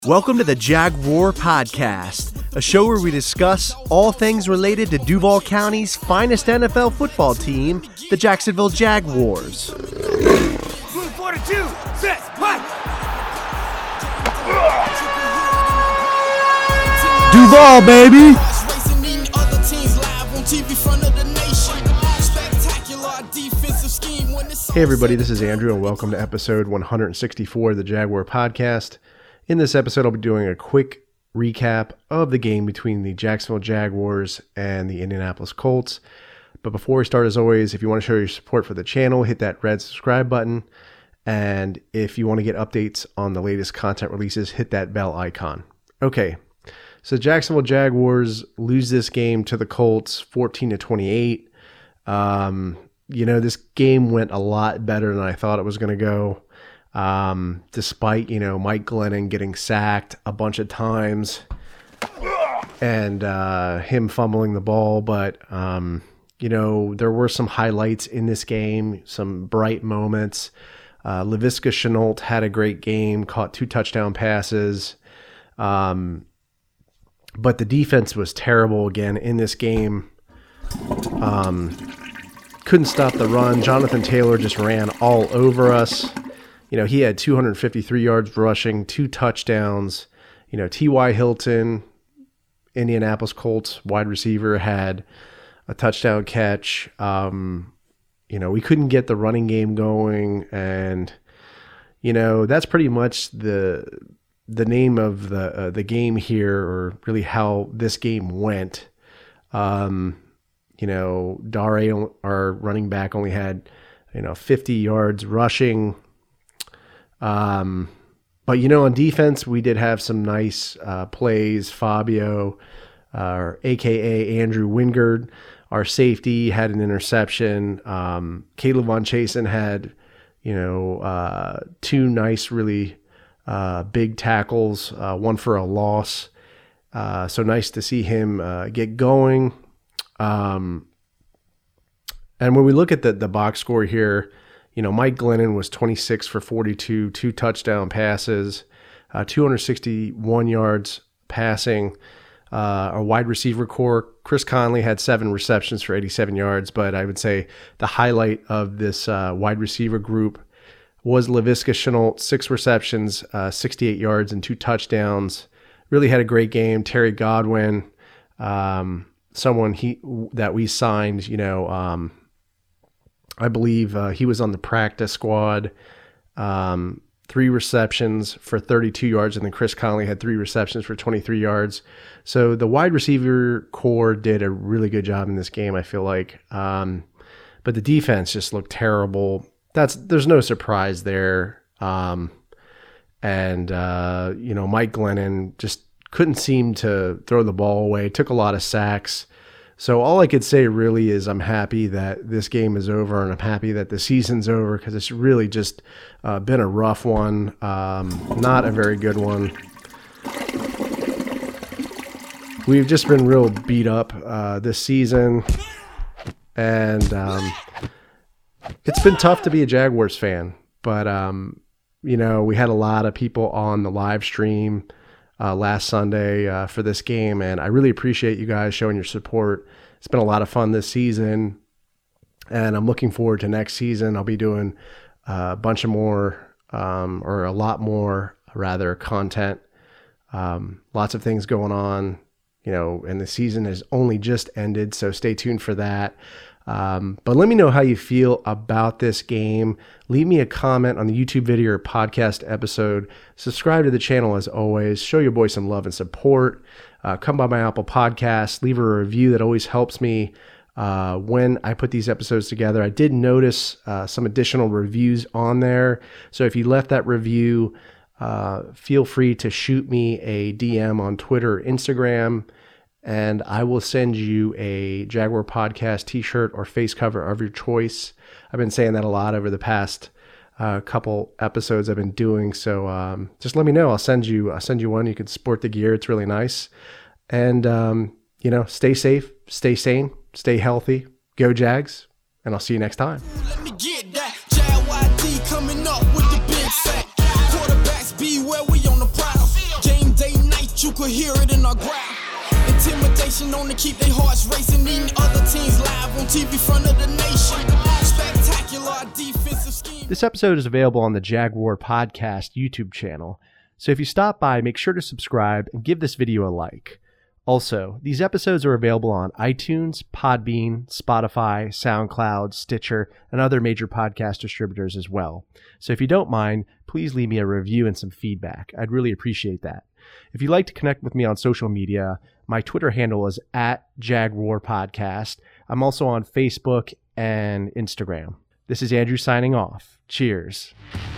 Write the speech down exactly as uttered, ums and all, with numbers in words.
Welcome to the Jag War Podcast, a show where we discuss all things related to Duval County's finest N F L football team, the Jacksonville Jaguars. Move forty-two, sets, what? Duval, baby! Hey everybody, this is Andrew and welcome to episode one sixty-four of the Jaguar Podcast. In this episode, I'll be doing a quick recap of the game between the Jacksonville Jaguars and the Indianapolis Colts. But before we start, as always, if you want to show your support for the channel, hit that red subscribe button. And if you want to get updates on the latest content releases, hit that bell icon. Okay, so Jacksonville Jaguars lose this game to the Colts fourteen to twenty-eight. Um, you know, this game went a lot better than I thought it was going to go. Um, despite, you know, Mike Glennon getting sacked a bunch of times and uh, him fumbling the ball. But, um, you know, there were some highlights in this game, some bright moments. Uh, Laviska Shenault had a great game, caught two touchdown passes. Um, but the defense was terrible again in this game. Um, couldn't stop the run. Jonathan Taylor just ran all over us. You know, he had two hundred fifty-three yards rushing, two touchdowns. You know, T Y. Hilton, Indianapolis Colts wide receiver, had a touchdown catch. Um, you know, we couldn't get the running game going. And, you know, that's pretty much the the name of the uh, the game here, or really how this game went. Um, you know, Dare, our running back, only had, you know, fifty yards rushing. Um, but, you know, on defense, we did have some nice uh, plays. Fabio, uh, a k a. Andrew Wingard, our safety, had an interception. Um, Caleb Von Chasen had, you know, uh, two nice, really uh, big tackles, uh, one for a loss. Uh, so nice to see him uh, get going. Um, and when we look at the, the box score here, you know, Mike Glennon was twenty-six for forty-two, two touchdown passes, uh, two hundred sixty-one yards passing. Uh, our wide receiver core, Chris Conley had seven receptions for eighty-seven yards, but I would say the highlight of this uh, wide receiver group was Laviska Shenault, six receptions, uh, sixty-eight yards, and two touchdowns. Really had a great game. Terry Godwin, um, someone he that we signed, you know, um, I believe uh, he was on the practice squad, um, three receptions for thirty-two yards, and then Chris Conley had three receptions for twenty-three yards. So the wide receiver core did a really good job in this game, I feel like. Um, but the defense just looked terrible. That's there's no surprise there. Um, and, uh, you know, Mike Glennon just couldn't seem to throw the ball away, took a lot of sacks. So all I could say really is I'm happy that this game is over, and I'm happy that the season's over, because it's really just uh, been a rough one, um, not a very good one. We've just been real beat up uh, this season, and um, it's been tough to be a Jaguars fan. But, um, you know, we had a lot of people on the live stream Uh, last Sunday uh, for this game, and I really appreciate you guys showing your support. It's been a lot of fun this season, and I'm looking forward to next season. I'll be doing uh, a bunch of more, um, or a lot more, rather, content. Um, lots of things going on, you know, and the season has only just ended, so stay tuned for that. Um, but let me know how you feel about this game. Leave me a comment on the YouTube video or podcast episode. Subscribe to the channel as always. Show your boy some love and support. Uh, come by my Apple Podcast. Leave a review. That always helps me uh, when I put these episodes together. I did notice uh, some additional reviews on there. So if you left that review, uh, feel free to shoot me a D M on Twitter or Instagram, and I will send you a Jaguar Podcast t-shirt or face cover of your choice. I've been saying that a lot over the past uh, couple episodes I've been doing. So um, just let me know. I'll send you. I'll send you one. You can sport the gear. It's really nice. And um, you know, stay safe, stay sane, stay healthy. Go Jags, and I'll see you next time. Let me get that J Y D coming up with the big sack. Quarterbacks be where we on the prowl. could hear it in our growl. Intimidation on to keep their hearts racing, eating other teams live on T V front of the nation. Spectacular defensive scheme. This episode is available on the Jaguar Podcast YouTube channel, so if you stop by, make sure to subscribe and give this video a like. Also, these episodes are available on iTunes, Podbean, Spotify, SoundCloud, Stitcher, and other major podcast distributors as well. So if you don't mind, please leave me a review and some feedback. I'd really appreciate that. If you'd like to connect with me on social media, my Twitter handle is at Jaguar Podcast. I'm also on Facebook and Instagram. This is Andrew signing off. Cheers.